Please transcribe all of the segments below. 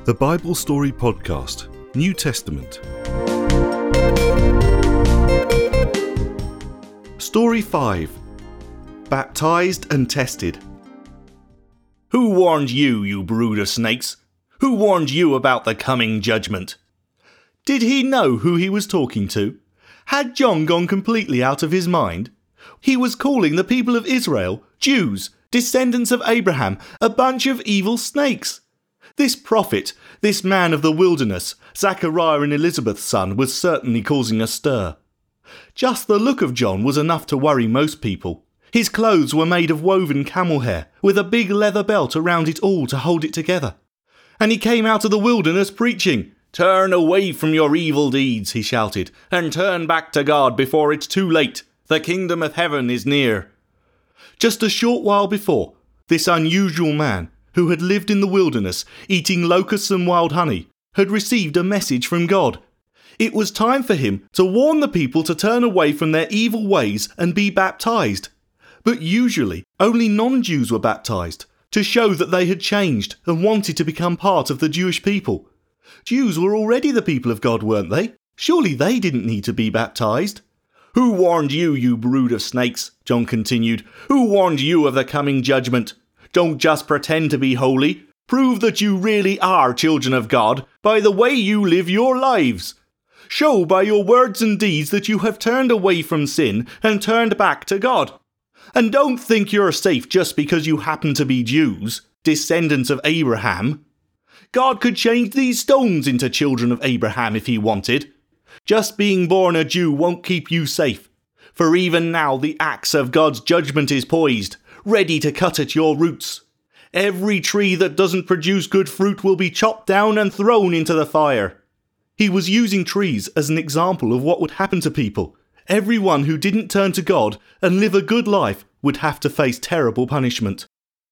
The Bible Story Podcast, New Testament. Story 5. Baptized and Tested. Who warned you, you brood of snakes? Who warned you about the coming judgment? Did he know who he was talking to? Had John gone completely out of his mind? He was calling the people of Israel, Jews, descendants of Abraham, a bunch of evil snakes. This prophet, this man of the wilderness, Zachariah and Elizabeth's son, was certainly causing a stir. Just the look of John was enough to worry most people. His clothes were made of woven camel hair, with a big leather belt around it all to hold it together. And he came out of the wilderness preaching. "Turn away from your evil deeds," he shouted, "and turn back to God before it's too late. The kingdom of heaven is near." Just a short while before, this unusual man, who had lived in the wilderness, eating locusts and wild honey, had received a message from God. It was time for him to warn the people to turn away from their evil ways and be baptized. But usually, only non-Jews were baptized, to show that they had changed and wanted to become part of the Jewish people. Jews were already the people of God, weren't they? Surely they didn't need to be baptized. "Who warned you, you brood of snakes?" John continued. "Who warned you of the coming judgment? Don't just pretend to be holy. Prove that you really are children of God by the way you live your lives. Show by your words and deeds that you have turned away from sin and turned back to God. And don't think you're safe just because you happen to be Jews, descendants of Abraham. God could change these stones into children of Abraham if he wanted. Just being born a Jew won't keep you safe. For even now the axe of God's judgment is poised, ready to cut at your roots. Every tree that doesn't produce good fruit will be chopped down and thrown into the fire." He was using trees as an example of what would happen to people. Everyone who didn't turn to God and live a good life would have to face terrible punishment.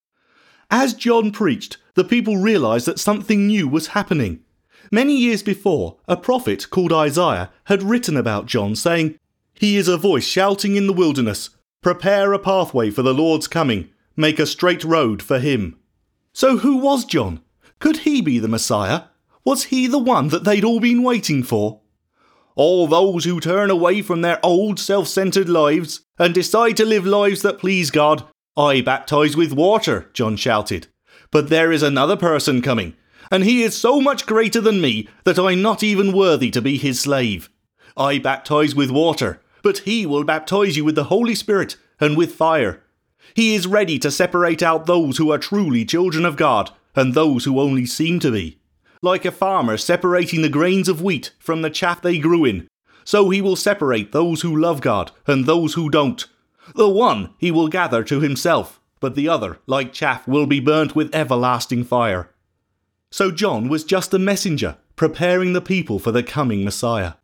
As John preached, the people realized that something new was happening. Many years before, a prophet called Isaiah had written about John, saying, "He is a voice shouting in the wilderness, 'Prepare a pathway for the Lord's coming, make a straight road for him.'" So who was John? Could he be the Messiah? Was he the one that they'd all been waiting for? "All those who turn away from their old self-centered lives and decide to live lives that please God, I baptize with water," John shouted. "But there is another person coming, and he is so much greater than me that I'm not even worthy to be his slave. I baptize with water, but he will baptize you with the Holy Spirit and with fire. He is ready to separate out those who are truly children of God and those who only seem to be. Like a farmer separating the grains of wheat from the chaff they grew in, so he will separate those who love God and those who don't. The one he will gather to himself, but the other, like chaff, will be burnt with everlasting fire." So John was just a messenger, preparing the people for the coming Messiah.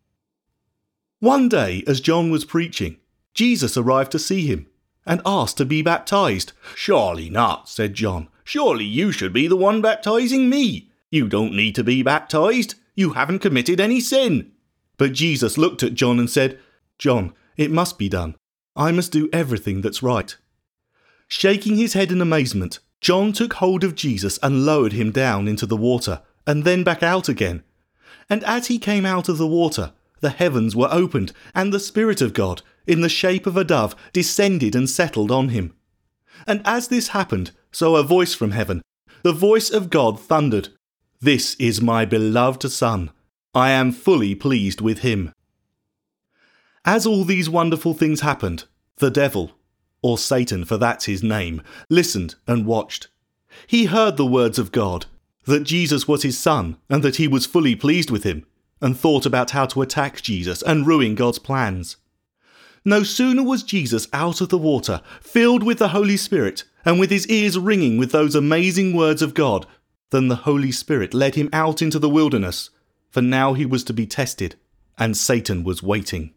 One day, as John was preaching, Jesus arrived to see him and asked to be baptized. "Surely not," said John. "Surely you should be the one baptizing me. You don't need to be baptized. You haven't committed any sin." But Jesus looked at John and said, "John, it must be done. I must do everything that's right." Shaking his head in amazement, John took hold of Jesus and lowered him down into the water and then back out again. And as he came out of the water, the heavens were opened, and the Spirit of God, in the shape of a dove, descended and settled on him. And as this happened, so a voice from heaven, the voice of God, thundered, "This is my beloved Son. I am fully pleased with him." As all these wonderful things happened, the devil, or Satan for that's his name, listened and watched. He heard the words of God, that Jesus was his son and that he was fully pleased with him, and thought about how to attack Jesus and ruin God's plans. No sooner was Jesus out of the water, filled with the Holy Spirit, and with his ears ringing with those amazing words of God, than the Holy Spirit led him out into the wilderness, for now he was to be tested, and Satan was waiting.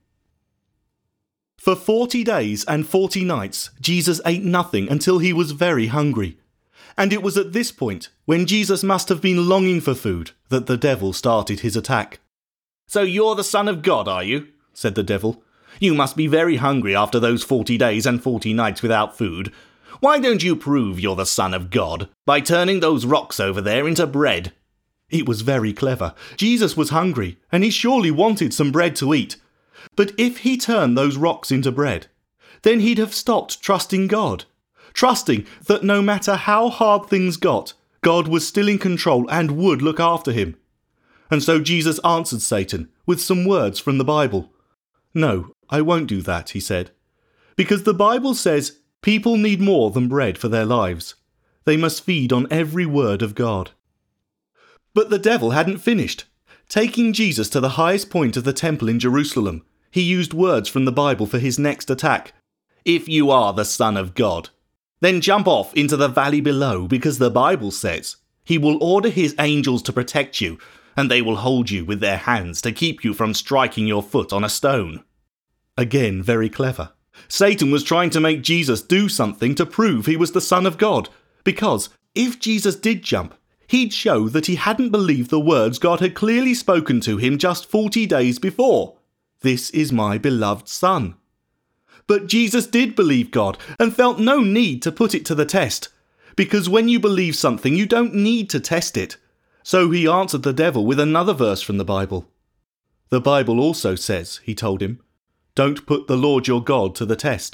For 40 days and 40 nights, Jesus ate nothing until he was very hungry. And it was at this point, when Jesus must have been longing for food, that the devil started his attack. "So you're the Son of God, are you?" said the devil. "You must be very hungry after those 40 days and 40 nights without food. Why don't you prove you're the Son of God by turning those rocks over there into bread?" It was very clever. Jesus was hungry, and he surely wanted some bread to eat. But if he turned those rocks into bread, then he'd have stopped trusting God. Trusting that no matter how hard things got, God was still in control and would look after him. And so Jesus answered Satan with some words from the Bible. "No, I won't do that," he said, "because the Bible says people need more than bread for their lives. They must feed on every word of God." But the devil hadn't finished. Taking Jesus to the highest point of the temple in Jerusalem, he used words from the Bible for his next attack. "If you are the Son of God, then jump off into the valley below, because the Bible says he will order his angels to protect you, and they will hold you with their hands to keep you from striking your foot on a stone." Again, very clever. Satan was trying to make Jesus do something to prove he was the Son of God, because if Jesus did jump, he'd show that he hadn't believed the words God had clearly spoken to him just 40 days before. "This is my beloved Son." But Jesus did believe God and felt no need to put it to the test, because when you believe something, you don't need to test it. So he answered the devil with another verse from the Bible. "The Bible also says," he told him, "don't put the Lord your God to the test."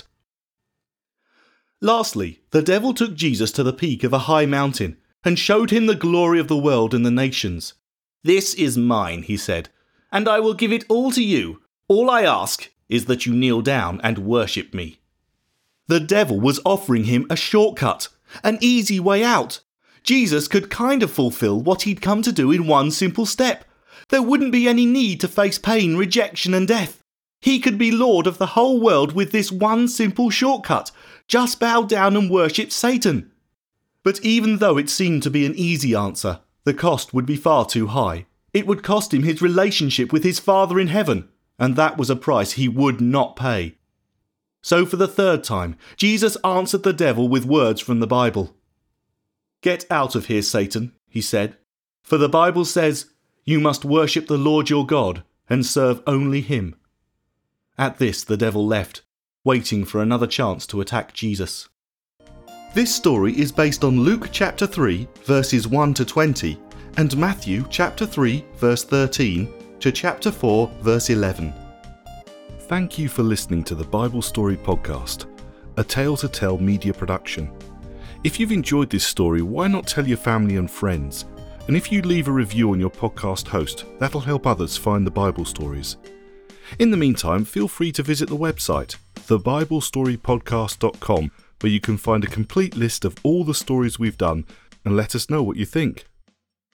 Lastly, the devil took Jesus to the peak of a high mountain and showed him the glory of the world and the nations. "This is mine," he said, "and I will give it all to you. All I ask is that you kneel down and worship me." The devil was offering him a shortcut, an easy way out. Jesus could kind of fulfill what he'd come to do in one simple step. There wouldn't be any need to face pain, rejection and death. He could be Lord of the whole world with this one simple shortcut. Just bow down and worship Satan. But even though it seemed to be an easy answer, the cost would be far too high. It would cost him his relationship with his Father in heaven, and that was a price he would not pay. So for the third time, Jesus answered the devil with words from the Bible. "Get out of here, Satan," he said, "for the Bible says, you must worship the Lord your God and serve only him." At this, the devil left, waiting for another chance to attack Jesus. This story is based on Luke chapter 3, verses 1 to 20, and Matthew chapter 3, verse 13 to chapter 4, verse 11. Thank you for listening to the Bible Story Podcast, a Tale to Tell media production. If you've enjoyed this story, why not tell your family and friends? And if you leave a review on your podcast host, that'll help others find the Bible stories. In the meantime, feel free to visit the website, thebiblestorypodcast.com, where you can find a complete list of all the stories we've done and let us know what you think.